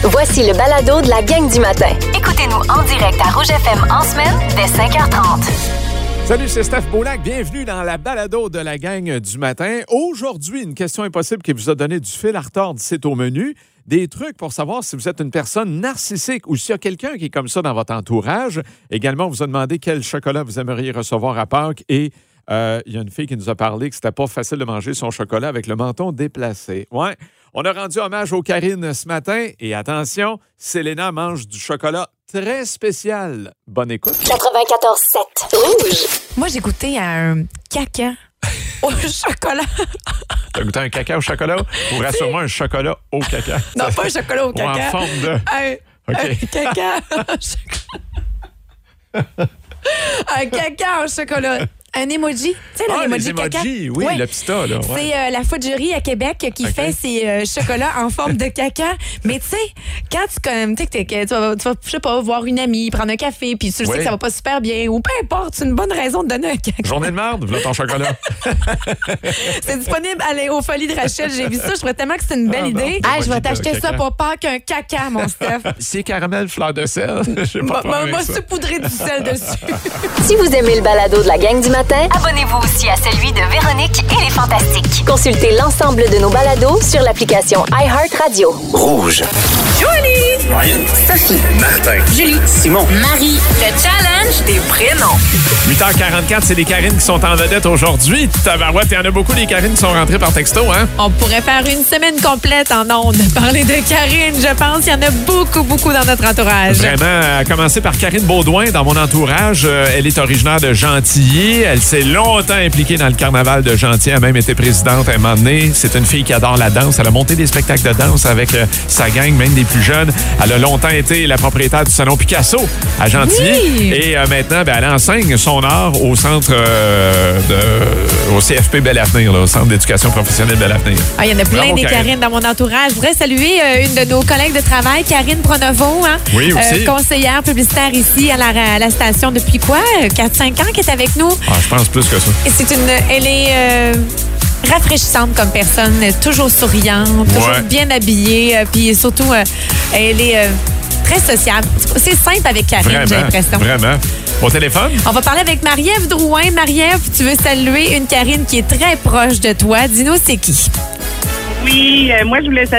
Voici le balado de la gang du matin. Écoutez-nous en direct à Rouge FM en semaine dès 5h30. Salut, c'est Steph Beaulac. Bienvenue dans la balado de la gang du matin. Aujourd'hui, une question impossible qui vous a donné du fil à retordre, c'est au menu. Des trucs pour savoir si vous êtes une personne narcissique ou s'il y a quelqu'un qui est comme ça dans votre entourage. Également, on vous a demandé quel chocolat vous aimeriez recevoir à Pâques et il y a une fille qui nous a parlé que c'était pas facile de manger son chocolat avec le menton déplacé. Ouais. On a rendu hommage aux Karine ce matin. Et attention, Selena mange du chocolat très spécial. Bonne écoute. 94.7 Rouge. Moi, j'ai goûté à un caca au chocolat. T'as goûté un caca au chocolat? Ou rassure-moi, un chocolat au caca. Non, pas un chocolat au caca. Ou en forme de... Un caca au chocolat. Un caca au chocolat. Un emoji. Tu sais, l'emoji caca. Oui, ouais. Le pista, là. Ouais. C'est la Food Jury à Québec qui fait ses chocolats en forme de caca. Mais tu sais, quand tu vas, je sais pas, voir une amie, prendre un café, puis tu sais que ça va pas super bien, ou peu importe, c'est une bonne raison de donner un caca. Journée de merde, voilà ton chocolat. C'est disponible aux Folies de Rachel. J'ai vu ça, je trouvais tellement que c'est une belle idée. Je vais t'acheter ça pour Pâques, un caca, mon Steph. C'est caramel fleur de sel. M'a saupoudré du sel dessus. Si vous aimez le balado de la gang du matin, abonnez-vous aussi à celui de Véronique et les Fantastiques. Consultez l'ensemble de nos balados sur l'application iHeartRadio. Rouge. Julie, Ryan, Sophie, Martin, Julie, Simon, Marie, le challenge des prénoms. 8h44, c'est les Karines qui sont en vedette aujourd'hui. Tabarouette, il y en a beaucoup des Karines qui sont rentrées par texto, hein? On pourrait faire une semaine complète en ondes. Parler de Karine, je pense qu'il y en a beaucoup dans notre entourage. Vraiment, à commencer par Karine Baudouin dans mon entourage. Elle est originaire de Gentilly. Elle s'est longtemps impliquée dans le carnaval de Gentilly. Elle a même été présidente à un moment donné. C'est une fille qui adore la danse. Elle a monté des spectacles de danse avec sa gang, même des plus jeunes. Elle a longtemps été la propriétaire du salon Picasso à Gentilly. Oui. Et maintenant, elle enseigne son art au centre au CFP Bel-Avenir, au Centre d'éducation professionnelle Bel-Avenir. Il y en a plein Bravo, des Karine dans mon entourage. Je voudrais saluer une de nos collègues de travail, Karine Pronovo. Hein? Oui, aussi. Conseillère publicitaire ici à la station depuis quoi? 4-5 ans qu'elle est avec nous. Je pense plus que ça. Et elle est rafraîchissante comme personne, toujours souriante, toujours bien habillée, puis surtout, elle est très sociable. C'est simple avec Karine, j'ai l'impression. Vraiment. Au téléphone? On va parler avec Marie-Ève Drouin. Marie-Ève, tu veux saluer une Karine qui est très proche de toi. Dis-nous, c'est qui? Oui, moi, je voulais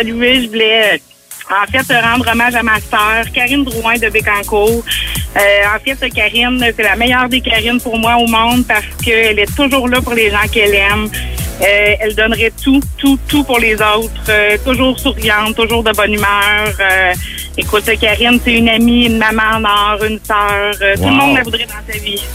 en fait, rendre hommage à ma sœur, Karine Drouin de Bécancour. En fait, Karine, c'est la meilleure des Karines pour moi au monde parce qu'elle est toujours là pour les gens qu'elle aime. Elle donnerait tout pour les autres. Toujours souriante, toujours de bonne humeur. Écoute, Karine, c'est une amie, une maman en or, une sœur. Tout le monde la voudrait dans sa vie.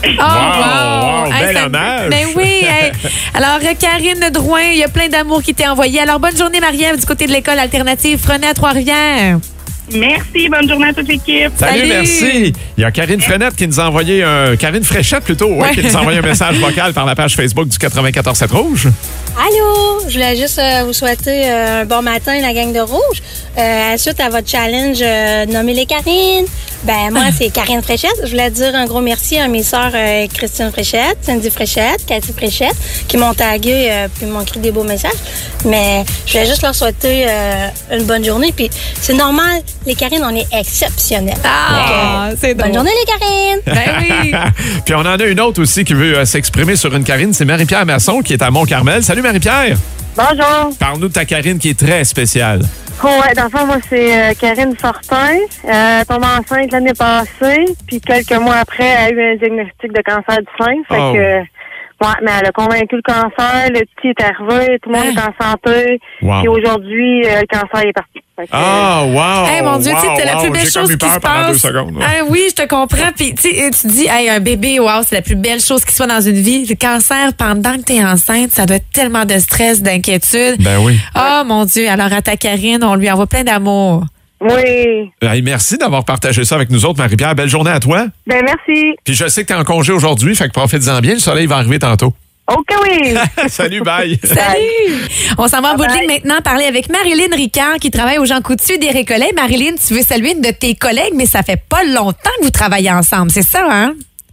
Wow! Bel hommage! Ben oui! Alors, Karine Drouin, il y a plein d'amour qui t'est envoyé. Alors, bonne journée, Marie-Ève, du côté de l'école alternative Frenay à Trois-Rivières. Merci, bonne journée à toute l'équipe. Salut, merci. Il y a Karine Frenette qui nous a envoyé Karine Fréchette plutôt, qui nous a envoyé un message vocal par la page Facebook du 94.7 Rouge. Allô, je voulais juste vous souhaiter un bon matin, la gang de Rouge. Suite à votre challenge, nommez les Karine. Moi, c'est Karine Fréchette. Je voulais dire un gros merci à mes sœurs Christine Fréchette, Cindy Fréchette, Cathy Fréchette, qui m'ont tagué puis m'ont écrit des beaux messages. Mais je voulais juste leur souhaiter une bonne journée. Puis c'est normal, les Karine, on est exceptionnels. C'est bonne journée, les Karine! Ben oui! Puis on en a une autre aussi qui veut s'exprimer sur une Karine. C'est Marie-Pierre Masson qui est à Mont-Carmel. Salut Marie-Pierre! Bonjour! Parle-nous de ta Karine qui est très spéciale. Ouais, dans le fond, moi, c'est Karine Fortin. Elle tombe enceinte l'année passée, puis quelques mois après, elle a eu un diagnostic de cancer du sein. Fait que, mais elle a convaincu le cancer, le petit est arrivé, tout le monde est en santé. Wow. Puis aujourd'hui, le cancer est parti. Wow! Hey, mon Dieu, c'est la plus belle J'ai chose comme eu qui peur se pendant passe. 2 secondes. Oui, je te comprends. Puis tu dis, un bébé, wow, c'est la plus belle chose qui soit dans une vie. Le cancer, pendant que tu es enceinte, ça doit être tellement de stress, d'inquiétude. Ben oui. Oh mon Dieu. Alors à ta Karine, on lui envoie plein d'amour. Oui. Hey, merci d'avoir partagé ça avec nous autres, Marie-Pierre. Belle journée à toi. Ben merci. Puis je sais que tu es en congé aujourd'hui, fait que profite-en bien. Le soleil va arriver tantôt. OK, oui. Salut, bye. Salut! On s'en va en bout de ligne maintenant parler avec Marilyn Ricard qui travaille au Jean Coutu des Récollets. Marilyn, tu veux saluer une de tes collègues, mais ça fait pas longtemps que vous travaillez ensemble, c'est ça, hein?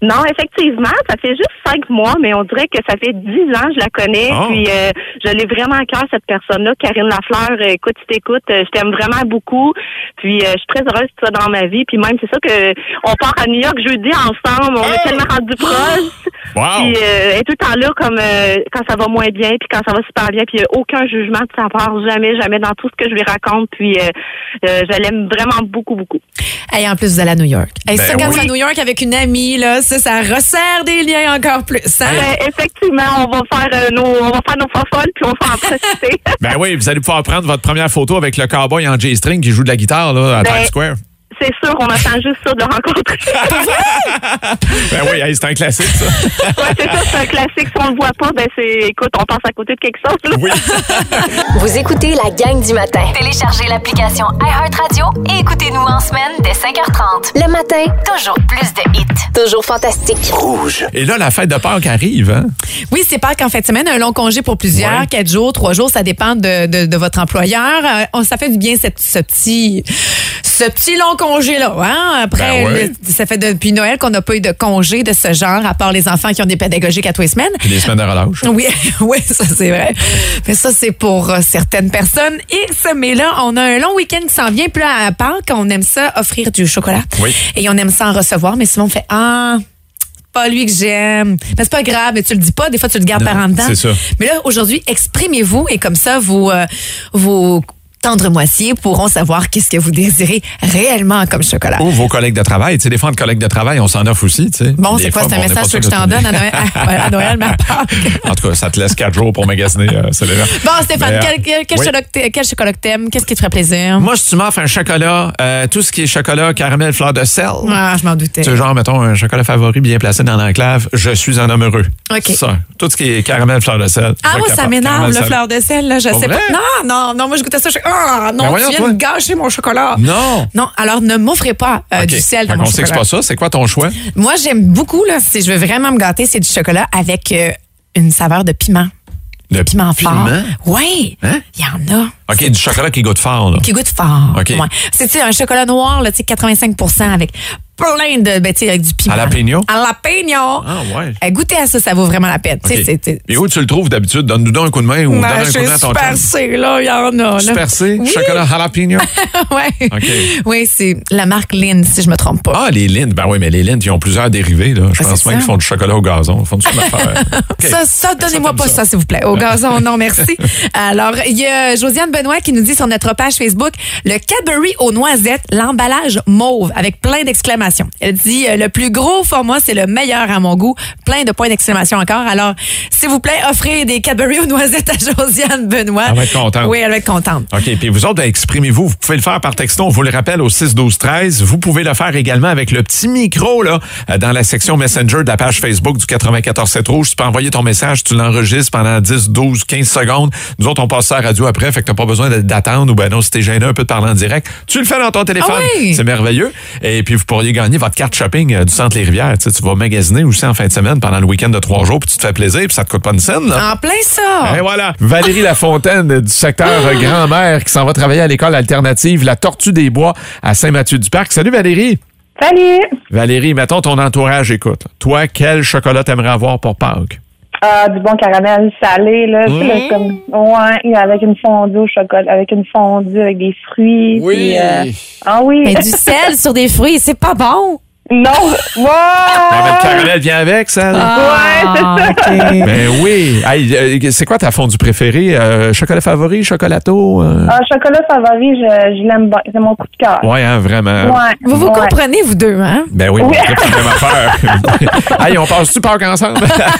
Non, effectivement, ça fait juste 5 mois, mais on dirait que ça fait 10 ans que je la connais. Oh. Puis je l'ai vraiment à cœur, cette personne-là. Karine Lafleur, écoute, si t'écoutes, je t'aime vraiment beaucoup. Puis je suis très heureuse de ça dans ma vie. Puis même, c'est ça que on part à New York jeudi ensemble. On est tellement rendus proches. Wow. Puis elle est tout le temps là comme quand ça va moins bien, puis quand ça va super bien. Puis aucun jugement de sa part, jamais dans tout ce que je lui raconte. Puis je l'aime vraiment beaucoup. Hey, en plus, vous allez à New York. Hey, ça, quand oui. tu vas à New York avec une amie, là, ça resserre des liens encore plus. Hein? Effectivement, on va faire nos fofolles, puis on va en profiter. Ben oui, vous allez pouvoir prendre votre première photo avec le cowboy en J-string qui joue de la guitare là, à Times Square. C'est sûr, on attend juste ça de le rencontrer. Ben oui, hey, c'est un classique, ça. Ouais, c'est ça, c'est un classique. Si on le voit pas, écoute, on passe à côté de quelque chose. Là. Oui. Vous écoutez la gang du matin. Téléchargez l'application iHeartRadio et écoutez-nous en semaine dès 5h30. Le matin, Toujours plus de hits. toujours fantastique. Et là, la fête de Pâques arrive, hein? Oui, c'est Pâques en fin de semaine, un long congé pour plusieurs, Ouais. 4 jours, 3 jours, ça dépend de votre employeur. Ça fait du bien ce petit long congé-là. Hein? Après, Ben ouais. ça fait depuis Noël qu'on n'a pas eu de congé de ce genre, à part les enfants qui ont des pédagogiques à tous les semaines. Puis les semaines de relâche. Oui, oui, ça c'est vrai. Mais ça, c'est pour certaines personnes X. Mais là, on a un long week-end qui s'en vient. Puis là, à Pâques, on aime ça offrir du chocolat. Oui. Et on aime ça en recevoir. Mais souvent, on fait pas lui que j'aime. Mais c'est pas grave, mais tu le dis pas. Des fois, tu le gardes Non, par en dedans. c'est ça. Mais là, aujourd'hui, exprimez-vous et comme ça, vos tendres moitiés pourront savoir qu'est-ce que vous désirez réellement comme chocolat. Ou vos collègues de travail. Tu sais, des fois, de collègues de travail, on s'en offre aussi, tu sais. Bon, Des c'est quoi? fois, C'est un on n'est pas message sûr que je de t'en tout donne dire. à Noël, mais à Pâques. En tout cas, ça te laisse 4 jours pour magasiner. C'est bien. Bon, Stéphane, Mais, quel chocolat que t'aimes? Qu'est-ce qui te ferait plaisir? Moi, si tu m'offres un chocolat, tout ce qui est chocolat, caramel, fleur de sel, Ah, je m'en doutais. tu sais, genre, mettons, un chocolat favori bien placé dans l'enclave, je suis un homme heureux. OK. C'est ça. Tout ce qui est caramel, fleur de sel. Ah, moi, ça m'énerve, le fleur de sel, là. Je Pas sais vrai? pas. Non, moi, je goûtais ça. Non, Ben voyons, tu viens toi. de gâcher mon chocolat. Non. Non, alors ne m'offrez pas OK. du sel Fait dans mon qu'on sait que c'est chocolat. pas ça. C'est quoi ton choix? Moi, j'aime beaucoup, là, si je veux vraiment me gâter, c'est du chocolat avec une saveur de piment. Le Piment fort. piment? Oui, Hein? il y en a. OK, du chocolat qui goûte fort, là. Qui goûte fort. OK. Ouais. C'est, tu sais, un chocolat noir, là, tu sais, 85% avec plein de, tu sais, avec du piment. Jalapeno? Jalapeno. Ah, ouais. Goûtez à ça, ça vaut vraiment la peine. Tu sais, OK. c'est- Et où tu le trouves d'habitude? Donne-nous donc un coup de main ou donne un coup de chez main à ton Super chum. C, là, il y en a. là. Super C, Oui. chocolat jalapeno. Ouais. OK. Oui, c'est la marque Lynn, si je me trompe pas. Ah, les Lindt. Ben oui, mais les Lindt, ils ont plusieurs dérivés, là. Je Ah, pense c'est même ça. qu'ils font du chocolat au gazon. Ils font du affaire. OK. Ça, donnez-moi t'aime pas ça, s'il vous plaît. Au gazon, non, merci. Alors, il y a Josiane Benoît qui nous dit sur notre page Facebook, le Cadbury aux noisettes, l'emballage mauve, avec plein d'exclamations. Elle dit, le plus gros format, c'est le meilleur à mon goût. Plein de points d'exclamation encore. Alors, s'il vous plaît, offrez des Cadbury aux noisettes à Josiane Benoît. Elle va être contente. Oui, elle va être contente. OK. Puis vous autres, ben, exprimez-vous. Vous pouvez le faire par texto. On vous le rappelle au 6-12-13. Vous pouvez le faire également avec le petit micro, là, dans la section Messenger de la page Facebook du 94.7 Rouge. Tu peux envoyer ton message, tu l'enregistres pendant 10, 12, 15 secondes. Nous autres, on passe ça à la radio après. Fait que t'as pas besoin d'attendre ou ben non, si t'es gêné un peu de parler en direct. Tu le fais dans ton téléphone. Ah oui? C'est merveilleux. Et puis, vous pourriez gagner votre carte shopping du Centre Les Rivières. Tu sais, tu vas magasiner aussi en fin de semaine pendant le week-end de 3 jours puis tu te fais plaisir puis ça te coûte pas une scène, là. En plein ça. Et voilà, Valérie Lafontaine du secteur Grand-Mère qui s'en va travailler à l'école alternative La Tortue des Bois à Saint-Mathieu-du-Parc. Salut Valérie. Salut! Valérie, mettons ton entourage, écoute. Toi, quel chocolat t'aimerais avoir pour Pâques? Du bon caramel salé, là. Tu sais, là, comme, ouais, avec une fondue au chocolat, avec une fondue, avec des fruits. Puis, ah oui. Mais du sel sur des fruits, c'est pas bon. Non. Wow! Ah, mais le caramel vient avec, ça? Ouais, c'est ça. OK. Ben oui. Hey, c'est quoi ta fondue préférée? Chocolat favori, chocolato? Chocolat favori, je l'aime bien. C'est mon coup de cœur. Ouais, hein, vraiment. Ouais. Vous ouais. comprenez, vous deux, hein? Ben oui, Oui. c'est la même affaire. Hey, on passe-tu Pâques ensemble?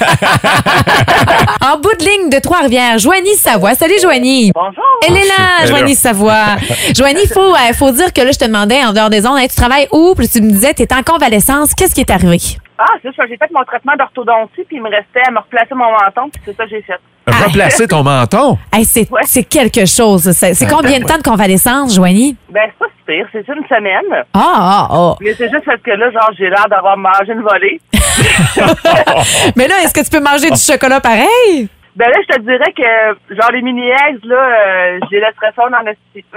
En bout de ligne de Trois-Rivières, Joanie Savoie. Salut, Joanie. Bonjour. Elle est là, Elle est là. Joanie Savoie. Joanie, il faut dire que là, je te demandais en dehors des ondes, hein, tu travailles où? Puis tu me disais, tu es en convalescence. Qu'est-ce qui est arrivé? Ah, c'est ça. J'ai fait mon traitement d'orthodontie, puis il me restait à me replacer mon menton, puis c'est ça que j'ai fait. Replacer ton menton? Hey, c'est quelque chose. C'est combien de temps de convalescence, Joanie? Ben, c'est pas si pire. C'est une semaine. Ah. Mais c'est juste parce que là, genre, j'ai l'air d'avoir mangé une volée. Mais là, est-ce que tu peux manger du chocolat pareil? Ben là, je te dirais que, genre, les mini-eggs, là, je les laisserais ça dans le style.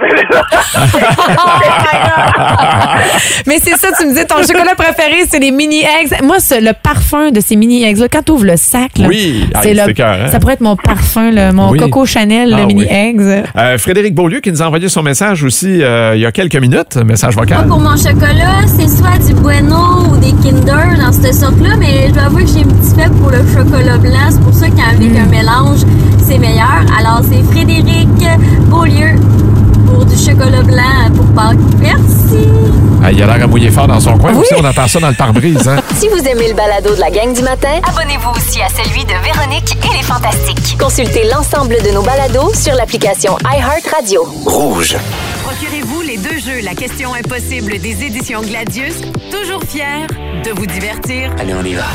Mais c'est ça, tu me dis, ton chocolat préféré, c'est les mini-eggs. Moi, le parfum de ces mini-eggs-là, quand tu ouvres le sac, là, c'est cœur, hein? Ça pourrait être mon parfum, là, mon Coco Chanel, le mini-eggs. Frédéric Beaulieu qui nous a envoyé son message aussi il y a quelques minutes, message vocal. Pour mon chocolat, c'est soit du Bueno ou des Kinder dans cette sorte-là, mais je dois avouer que j'ai un petit faible pour le chocolat blanc. C'est pour ça qu'avec un mélange, c'est meilleur. Alors, c'est Frédéric Beaulieu pour du chocolat blanc pour Pâques. Merci! Il a l'air à mouiller fort dans son coin. Aussi, on entend ça dans le pare-brise. Hein? Si vous aimez le balado de la gang du matin, abonnez-vous aussi à celui de Véronique et les Fantastiques. consultez l'ensemble de nos balados sur l'application iHeartRadio. Rouge. Procurez-vous les 2 jeux La question impossible des éditions Gladius. Toujours fiers de vous divertir. Allez, on y va.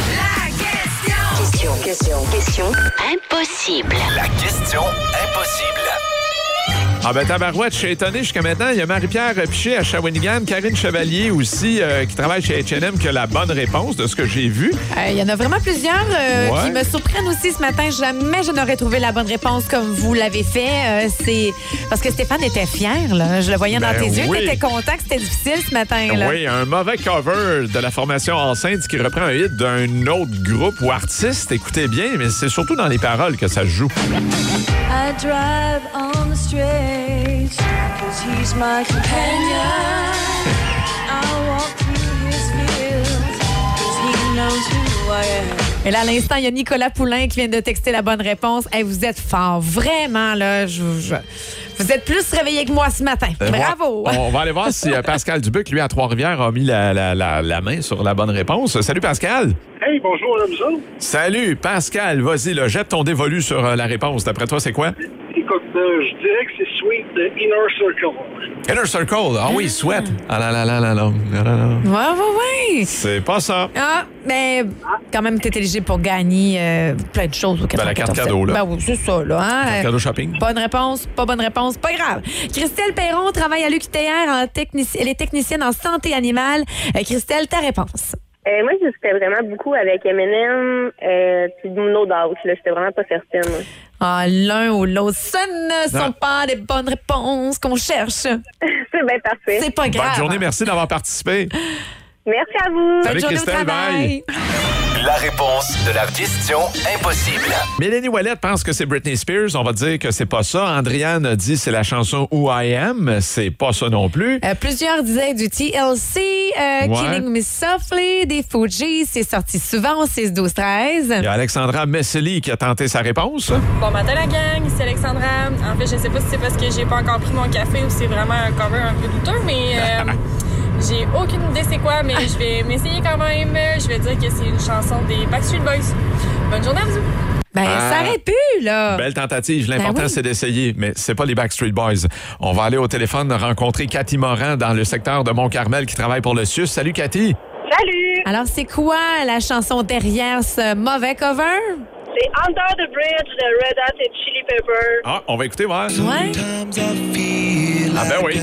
Question impossible. La question impossible. Ah ben tabarouette, je suis étonné jusqu'à maintenant. Il y a Marie-Pierre Piché à Shawinigan, Karine Chevalier aussi, qui travaille chez H&M, qui a la bonne réponse de ce que j'ai vu. Il y en a vraiment plusieurs qui me surprennent aussi ce matin. Jamais je n'aurais trouvé la bonne réponse comme vous l'avez fait. C'est parce que Stéphane était fier. Là. Je le voyais dans tes yeux. Tu étais content que c'était difficile ce matin. Là. Oui, un mauvais cover de la formation All Saints qui reprend un hit d'un autre groupe ou artiste. Écoutez bien, mais c'est surtout dans les paroles que ça se joue. I drive on the streets, 'cause he's my companion. I walk through his fields, 'cause he knows who I am. Et là, à l'instant, il y a Nicolas Poulain qui vient de texter la bonne réponse. Hey, vous êtes fort. Vraiment, là, vous êtes plus réveillés que moi ce matin. Bravo! On va aller voir si Pascal Dubuc, lui, à Trois-Rivières, a mis la main sur la bonne réponse. Salut, Pascal! Hey, bonjour, madame. Salut, Pascal. Vas-y, là, jette ton dévolu sur la réponse. D'après toi, c'est quoi? Écoute, je dirais que c'est Sweet de Inner Circle. Inner Circle. Ah oui, Sweat. Ah là là là là là. Ouais. C'est pas ça. Ah, mais quand même, t'es éligible pour gagner plein de choses au 94. La carte cadeau, là. Ben oui, c'est ça, là. Hein? Carte cadeau shopping. Bonne réponse, pas bonne réponse, pas grave. Christelle Perron travaille à l'UQTR. Elle est technicienne en santé animale. Christelle, ta réponse? Moi, j'hésitais vraiment beaucoup avec M&M puis No Doubt. J'étais vraiment pas certaine. Ah, l'un ou l'autre, ce ne sont pas les bonnes réponses qu'on cherche. C'est bien parfait. C'est pas grave. Bonne journée, merci d'avoir participé. Merci à vous. Salut, Christelle, bye. La réponse de la question impossible. Mélanie Ouellette pense que c'est Britney Spears. On va dire que c'est pas ça. Andréane dit c'est la chanson Who I Am. C'est pas ça non plus. Plusieurs disaient du TLC, Killing Me Softly, des Fugees. C'est sorti souvent au 6-12-13. Il y a Alexandra Messely qui a tenté sa réponse. Bon matin la gang, c'est Alexandra. En fait, je sais pas si c'est parce que j'ai pas encore pris mon café ou c'est vraiment un cover un peu douteux, mais... j'ai aucune idée c'est quoi, mais je vais m'essayer quand même. Je vais dire que c'est une chanson des Backstreet Boys. Bonne journée à vous. Ça aurait pu, là. Belle tentative. L'important, c'est d'essayer, mais c'est pas les Backstreet Boys. On va aller au téléphone rencontrer Cathy Morin dans le secteur de Mont-Carmel qui travaille pour le CIUS. Salut, Cathy. Salut. Alors, c'est quoi la chanson derrière ce mauvais cover? C'est Under the Bridge de Red Hot et Chili Pepper. Ah, on va écouter, voir. Ouais. Ah ben oui.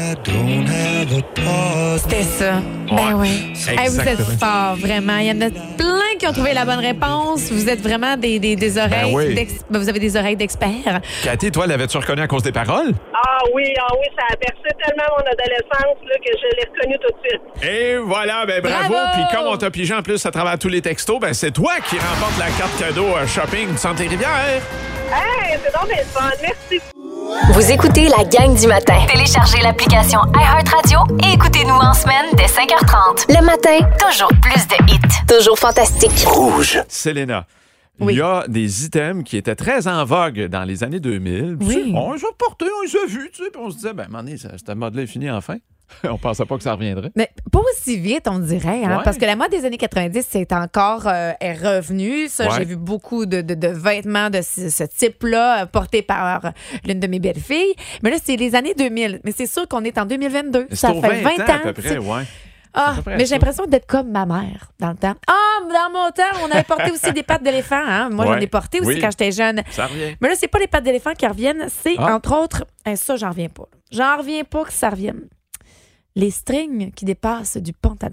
C'était ça. Ben oui. Hey, vous êtes forts, vraiment. Il y en a plein qui ont trouvé la bonne réponse. Vous êtes vraiment des oreilles vous avez des oreilles d'experts. Cathy, toi, l'avais-tu reconnu à cause des paroles? Ah oui, ça a percé tellement mon adolescence là, que je l'ai reconnu tout de suite. Et voilà, bravo. Puis comme on t'a pigé en plus à travers tous les textos, c'est toi qui remporte la carte cadeau shopping du Centre des Rivières. Hey, c'est donc bien fun. Merci. Vous écoutez la gang du matin. Téléchargez l'application iHeartRadio et écoutez-nous en semaine dès 5h30. Le matin, toujours plus de hits. toujours fantastique. Rouge. Selena. Oui. Il y a des items qui étaient très en vogue dans les années 2000. Oui. On les a portés, on les a vus, puis on se disait, à un moment donné, cette mode-là est finie enfin. On pensait pas que ça reviendrait. Mais pas aussi vite, on dirait, hein, Ouais. parce que la mode des années 90, c'est encore est revenue. Ça, Ouais. j'ai vu beaucoup de vêtements de ce type-là portés par l'une de mes belles-filles. Mais là, c'est les années 2000. Mais c'est sûr qu'on est en 2022. C'est Ça au fait 20 ans. à peu près, ouais. Ah, à peu près mais ça. j'ai l'impression d'être comme ma mère dans le temps. Ah, dans mon temps, on avait porté aussi des pattes d'éléphant. Hein? Moi, Ouais. j'en ai porté aussi Oui. quand j'étais jeune. Ça revient. Mais là, c'est pas les pattes d'éléphant qui reviennent. C'est, Ah. entre autres, ça, j'en reviens pas. J'en reviens pas que ça revienne. Les strings qui dépassent du pantalon.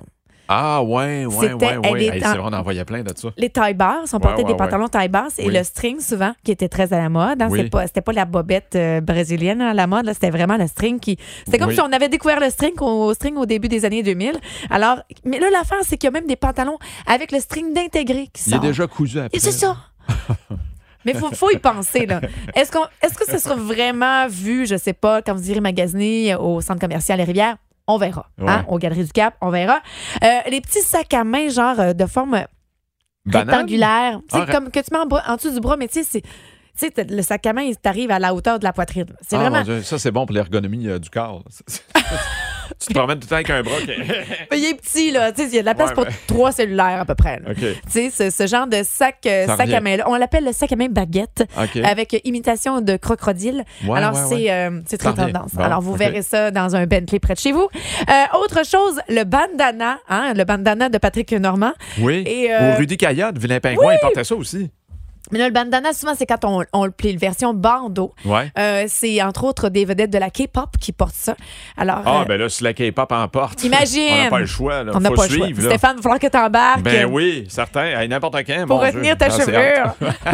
Ah, ouais. Elle C'est vrai, on en voyait plein de ça. Les taille basses, on portait des pantalons taille basse et le string souvent, qui était très à la mode. Hein, c'était pas la bobette brésilienne à la mode, là, c'était vraiment le string qui... C'était comme si on avait découvert le string au début des années 2000. Alors, mais là, l'affaire, c'est qu'il y a même des pantalons avec le string d'intégré qui sort. Il est déjà cousu après. Et c'est ça. Mais il faut y penser, là. Est-ce que ça sera vraiment vu, je sais pas, quand vous irez magasiner au centre commercial Les Rivières? On verra. Hein? Aux Galeries du Cap, on verra. Les petits sacs à main, genre de forme rectangulaire. Comme que tu mets en dessous du bras, mais tu sais, le sac à main, il t'arrive à la hauteur de la poitrine. C'est vraiment... Ça, c'est bon pour l'ergonomie du corps. Tu te promènes tout le temps avec un bras. Il est petit, là. Il y a de la place pour 3 cellulaires à peu près. Tu sais, ce genre de sac à main-là. On l'appelle le sac à main baguette avec imitation de crocodile. Alors, c'est très tendance. Bon, alors, vous verrez ça dans un Bentley près de chez vous. Autre chose, le bandana. Le bandana de Patrick Normand. Oui. Ou Rudy Caillade, Vilain Pingouin, il portait ça aussi. Mais là, le bandana, souvent, c'est quand on le plie, version bandeau. C'est entre autres des vedettes de la K-pop qui portent ça. Alors, ben là, si la K-pop en porte, imagine! On n'a pas le choix. Là. On n'a pas le choix. Là. Stéphane, il va falloir que tu embarques. Ben oui, certain. N'importe quand. Pour retenir ta chevelure.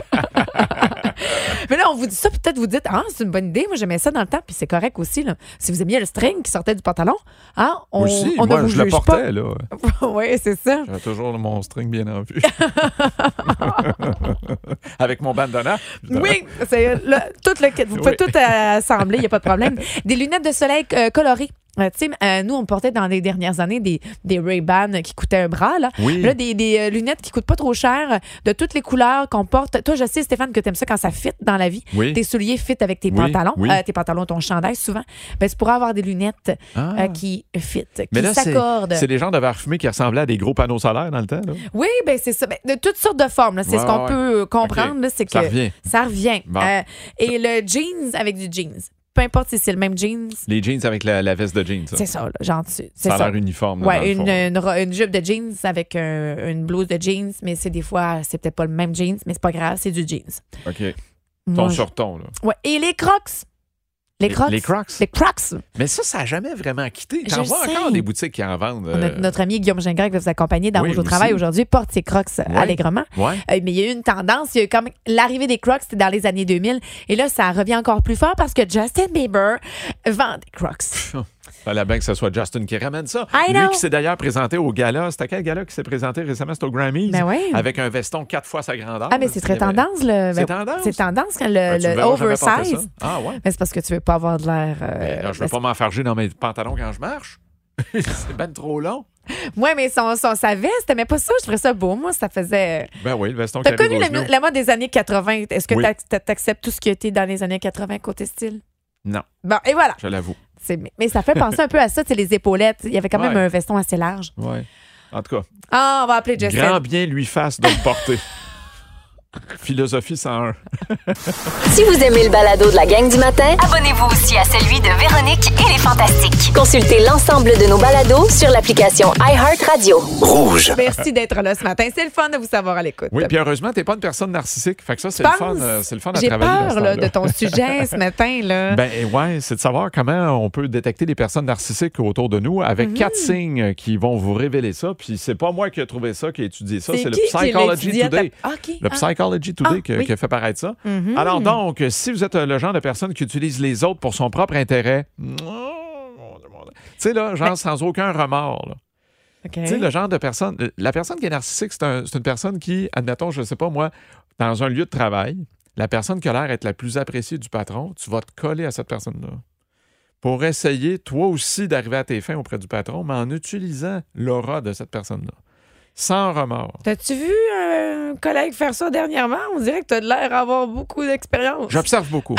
Mais là, on vous dit ça, peut-être vous dites, c'est une bonne idée. Moi, j'aimais ça dans le temps, puis c'est correct aussi. Là. Si vous aimiez le string qui sortait du pantalon, on moi, je le portais, là. Oui, c'est ça. J'avais toujours mon string bien en vue. Avec mon bandana. Oui, vous pouvez tout assembler, il n'y a pas de problème. Des lunettes de soleil colorées. Nous, on portait dans les dernières années des Ray-Ban qui coûtaient un bras. Là, là des lunettes qui coûtent pas trop cher, de toutes les couleurs qu'on porte. Toi, je sais, Stéphane, que tu aimes ça quand ça fit dans la vie. Tes souliers fit avec tes pantalons. Tes pantalons, ton chandail, souvent. Ben, tu pourrais avoir des lunettes qui fit, qui s'accordent. C'est les gens de verre fumé qui ressemblaient à des gros panneaux solaires dans le temps. Là. Oui, ben c'est ça. Ben, de toutes sortes de formes. C'est ce qu'on peut comprendre. Là, c'est que ça revient. Bon. Et le jeans avec du jeans. Peu importe si c'est le même jeans. Les jeans avec la veste de jeans. Ça. C'est ça, là, gentil. Ça a l'air uniforme. Oui, une jupe de jeans avec une blouse de jeans, mais des fois, c'est peut-être pas le même jeans, mais c'est pas grave, c'est du jeans. OK. Ton sur ton, là. Oui, et les Crocs. Les Crocs. Les Crocs. Les Crocs. Mais ça n'a jamais vraiment quitté. T'en vois encore des boutiques qui en vendent. Notre ami Guillaume Gingras, qui va vous accompagner dans Rouge au travail aujourd'hui, porte ses Crocs allègrement. Mais il y a eu une tendance. Il y a eu comme l'arrivée des Crocs, c'était dans les années 2000. Et là, ça revient encore plus fort parce que Justin Bieber vend des Crocs. Fallait bien que ce soit Justin qui ramène ça. Lui qui s'est d'ailleurs présenté au gala. C'était quel gala qui s'est présenté récemment? C'était au Grammys. Avec un veston 4 fois sa grandeur. Mais c'est très tendance. C'est tendance? C'est tendance quand le oversize. Ah ouais? Mais c'est parce que tu veux pas avoir de l'air... je veux pas m'enfarger dans mes pantalons quand je marche. C'est ben trop long. Oui, mais sa veste, t'aimais pas ça? Je trouvais ça beau. Moi, ça faisait... Ben oui, le veston qui arrive aux genoux. T'as connu la mode des années 80. Est-ce que t'acceptes tout ce qui a été dans les années 80 côté style? Non. Bon, et voilà. Je l'avoue. Mais ça fait penser un peu à ça, les épaulettes. Il y avait quand même un veston assez large. Oui. En tout cas. On va appeler Justin. Grand bien lui fasse de le porter. Philosophie 101. Si vous aimez le balado de la gang du matin, abonnez-vous aussi à celui de Véronique et les Fantastiques. Consultez l'ensemble de nos balados sur l'application iHeartRadio. Rouge. Merci d'être là ce matin. C'est le fun de vous savoir à l'écoute. Oui, puis heureusement, t'es pas une personne narcissique. Fait que ça, c'est le fun à J'ai travailler. J'ai peur de ton sujet ce matin. Là. C'est de savoir comment on peut détecter les personnes narcissiques autour de nous avec 4 signes qui vont vous révéler ça. Puis c'est pas moi qui ai trouvé ça, qui ai étudié ça. C'est le Psychology Today. Le Psychology Today qui a fait paraître ça. Alors donc, si vous êtes le genre de personne qui utilise les autres pour son propre intérêt, tu sais là, genre sans aucun remords. Là. Tu sais, le genre de personne... La personne qui est narcissique, c'est une personne qui, admettons, je sais pas moi, dans un lieu de travail, la personne qui a l'air d'être la plus appréciée du patron, tu vas te coller à cette personne-là pour essayer, toi aussi, d'arriver à tes fins auprès du patron, mais en utilisant l'aura de cette personne-là. Sans remords. T'as-tu vu un collègue faire ça dernièrement? On dirait que t'as de l'air d'avoir beaucoup d'expérience. J'observe beaucoup.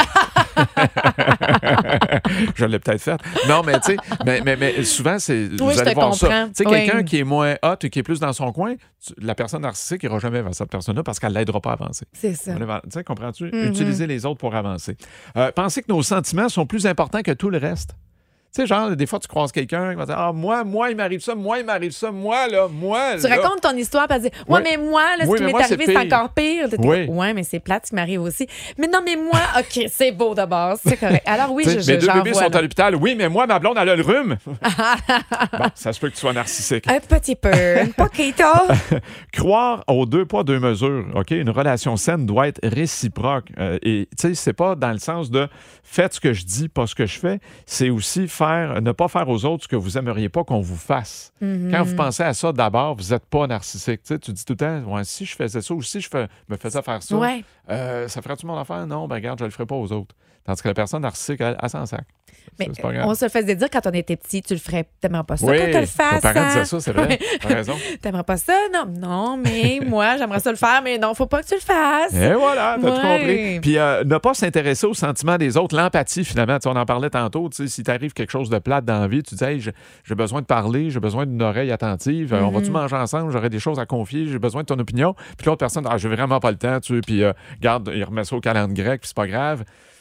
Je l'ai peut-être fait. Non, mais tu sais, mais souvent, c'est. Oui, vous allez voir ça. Tu sais, quelqu'un qui est moins hot et qui est plus dans son coin, la personne narcissique n'ira jamais vers cette personne-là parce qu'elle ne l'aidera pas à avancer. C'est ça. Tu sais, comprends-tu? Utiliser les autres pour avancer. Pensez que nos sentiments sont plus importants que tout le reste. Tu sais, genre, des fois, tu croises quelqu'un qui va dire, moi, il m'arrive ça, moi, là. Tu racontes ton histoire, puis tu dis, mais moi, là, ce qui m'est arrivé, c'est encore pire. Ouais, mais c'est plate, ce qui m'arrive aussi. Mais non, mais moi, OK, c'est beau d'abord, c'est correct. Alors oui, mes deux bébés sont à l'hôpital. Oui, mais moi, ma blonde, elle a le rhume. Bon, ça se peut que tu sois narcissique. Un petit peu, un poquito. Croire aux 2 poids, 2 mesures, OK? Une relation saine doit être réciproque. Et, tu sais, c'est pas dans le sens de faites ce que je dis, pas ce que je fais. C'est aussi ne pas faire aux autres ce que vous aimeriez pas qu'on vous fasse. Mm-hmm. Quand vous pensez à ça, d'abord, vous n'êtes pas narcissique. Tu sais, tu dis tout le temps, si je faisais ça ou si je me faisais faire ça, ça ferait-tu mon affaire? Non, ben regarde, je le ferai pas aux autres. Tandis que la personne narcissique, elle s'en sac. Mais on se faisait dire quand on était petit, tu le ferais, t'aimerais pas ça oui, qu'on te le fasse. Nos parents disaient ça, c'est vrai. T'as raison. T'aimerais pas ça? Non, mais moi, j'aimerais ça le faire, mais non, faut pas que tu le fasses. Et voilà, t'as tout compris. Puis ne pas s'intéresser aux sentiments des autres, l'empathie, finalement. On en parlait tantôt. Si t'arrive quelque chose de plate dans la vie, tu dis, hey, j'ai besoin de parler, j'ai besoin d'une oreille attentive, on va-tu manger ensemble, j'aurais des choses à confier, j'ai besoin de ton opinion. Puis l'autre personne, j'ai vraiment pas le temps, puis garde, il remet ça au calendrier grec, puis c'est pas grave.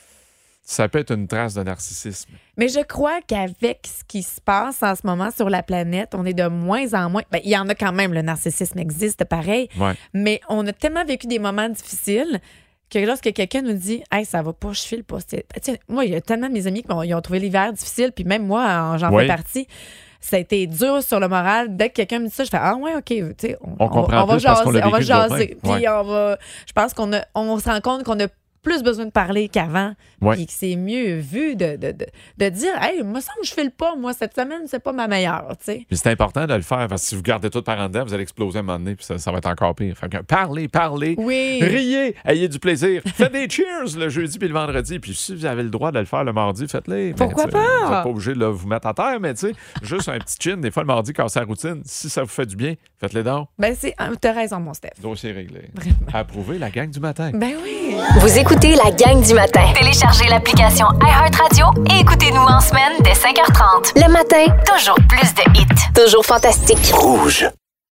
Ça peut être une trace de narcissisme. Mais je crois qu'avec ce qui se passe en ce moment sur la planète, on est de moins en moins... Il y en a quand même, le narcissisme existe pareil, mais on a tellement vécu des moments difficiles que lorsque quelqu'un nous dit « Hey, ça va pas, je file pas. » Moi, il y a tellement de mes amis qui ont trouvé l'hiver difficile, puis même moi, j'en fais partie. Ça a été dur sur le moral. Dès que quelqu'un me dit ça, je fais OK, on va jaser. Puis je pense qu'on se rend compte qu'on a plus besoin de parler qu'avant, puis que c'est mieux vu de dire « Hey, moi, ça me file pas, moi, cette semaine, c'est pas ma meilleure. » Puis c'est important de le faire, parce que si vous gardez tout par en dedans, vous allez exploser à un moment donné, puis ça va être encore pire. Fait que parlez, riez, ayez du plaisir. Faites des cheers le jeudi puis le vendredi, puis si vous avez le droit de le faire le mardi, faites-les. Pourquoi pas? Vous n'êtes pas obligé de vous mettre à terre, mais tu sais, juste un petit chin, des fois le mardi, quand c'est la routine, si ça vous fait du bien, faites-les donc. T'as raison, mon Steph. Dossier réglé. Vraiment. Approuver la gang du matin. Ben oui. Vous écoutez la gang du matin. Téléchargez l'application iHeartRadio et écoutez-nous en semaine dès 5h30. Le matin, Toujours plus de hits. toujours fantastique. Rouge.